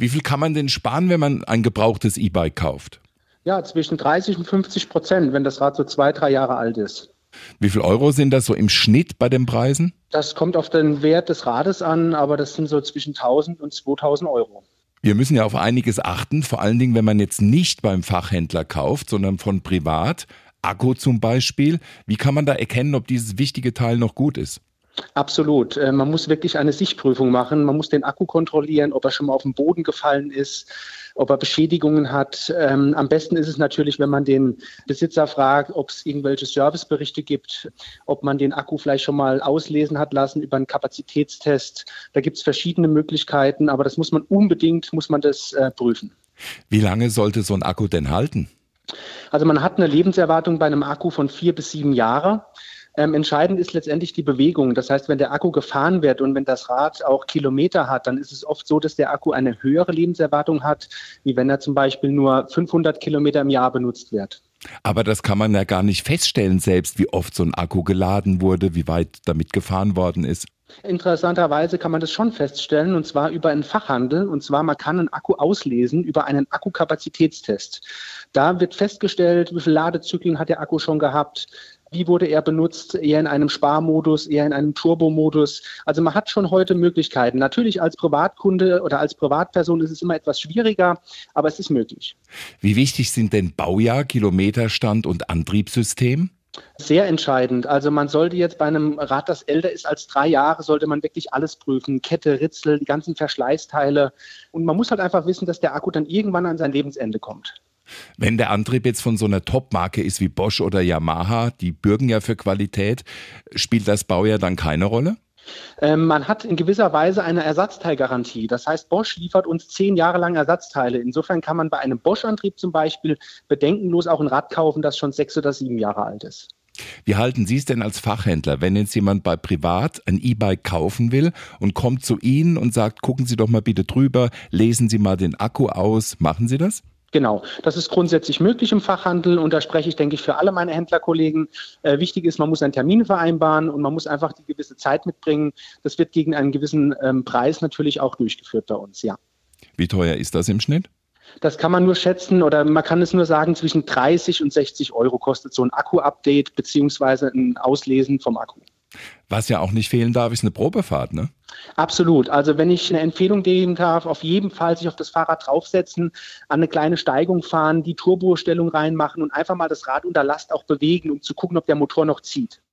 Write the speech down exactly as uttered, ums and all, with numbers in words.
Wie viel kann man denn sparen, wenn man ein gebrauchtes E-Bike kauft? Ja, zwischen dreißig und fünfzig Prozent, wenn das Rad so zwei, drei Jahre alt ist. Wie viel Euro sind das so im Schnitt bei den Preisen? Das kommt auf den Wert des Rades an, aber das sind so zwischen tausend und zweitausend Euro. Wir müssen ja auf einiges achten, vor allen Dingen, wenn man jetzt nicht beim Fachhändler kauft, sondern von privat. Akku zum Beispiel. Wie kann man da erkennen, ob dieses wichtige Teil noch gut ist? Absolut. Äh, Man muss wirklich eine Sichtprüfung machen. Man muss den Akku kontrollieren, ob er schon mal auf den Boden gefallen ist, ob er Beschädigungen hat. Ähm, am besten ist es natürlich, wenn man den Besitzer fragt, ob es irgendwelche Serviceberichte gibt, ob man den Akku vielleicht schon mal auslesen hat lassen über einen Kapazitätstest. Da gibt es verschiedene Möglichkeiten, aber das muss man unbedingt, muss man das äh, prüfen. Wie lange sollte so ein Akku denn halten? Also man hat eine Lebenserwartung bei einem Akku von vier bis sieben Jahre. Ähm, entscheidend ist letztendlich die Bewegung. Das heißt, wenn der Akku gefahren wird und wenn das Rad auch Kilometer hat, dann ist es oft so, dass der Akku eine höhere Lebenserwartung hat, wie wenn er zum Beispiel nur fünfhundert Kilometer im Jahr benutzt wird. Aber das kann man ja gar nicht feststellen selbst, wie oft so ein Akku geladen wurde, wie weit damit gefahren worden ist. Interessanterweise kann man das schon feststellen, und zwar über einen Fachhandel. Und zwar, man kann einen Akku auslesen über einen Akkukapazitätstest. Da wird festgestellt, wie viele Ladezyklen hat der Akku schon gehabt, wie wurde er benutzt, eher in einem Sparmodus, eher in einem Turbomodus. Also man hat schon heute Möglichkeiten. Natürlich als Privatkunde oder als Privatperson ist es immer etwas schwieriger, aber es ist möglich. Wie wichtig sind denn Baujahr, Kilometerstand und Antriebssystem? Sehr entscheidend. Also man sollte jetzt bei einem Rad, das älter ist als drei Jahre, sollte man wirklich alles prüfen. Kette, Ritzel, die ganzen Verschleißteile. Und man muss halt einfach wissen, dass der Akku dann irgendwann an sein Lebensende kommt. Wenn der Antrieb jetzt von so einer Top-Marke ist wie Bosch oder Yamaha, die bürgen ja für Qualität, spielt das Baujahr dann keine Rolle? Ähm, man hat in gewisser Weise eine Ersatzteilgarantie. Das heißt, Bosch liefert uns zehn Jahre lang Ersatzteile. Insofern kann man bei einem Bosch-Antrieb zum Beispiel bedenkenlos auch ein Rad kaufen, das schon sechs oder sieben Jahre alt ist. Wie halten Sie es denn als Fachhändler, wenn jetzt jemand bei Privat ein E-Bike kaufen will und kommt zu Ihnen und sagt, gucken Sie doch mal bitte drüber, lesen Sie mal den Akku aus, machen Sie das? Genau, das ist grundsätzlich möglich im Fachhandel und da spreche ich, denke ich, für alle meine Händlerkollegen. Äh, wichtig ist, man muss einen Termin vereinbaren und man muss einfach die gewisse Zeit mitbringen. Das wird gegen einen gewissen ähm, Preis natürlich auch durchgeführt bei uns, ja. Wie teuer ist das im Schnitt? Das kann man nur schätzen oder man kann es nur sagen, zwischen dreißig und sechzig Euro kostet so ein Akku-Update beziehungsweise ein Auslesen vom Akku. Was ja auch nicht fehlen darf, ist eine Probefahrt, ne? Absolut. Also wenn ich eine Empfehlung geben darf, auf jeden Fall sich auf das Fahrrad draufsetzen, an eine kleine Steigung fahren, die Turbostellung reinmachen und einfach mal das Rad unter Last auch bewegen, um zu gucken, ob der Motor noch zieht.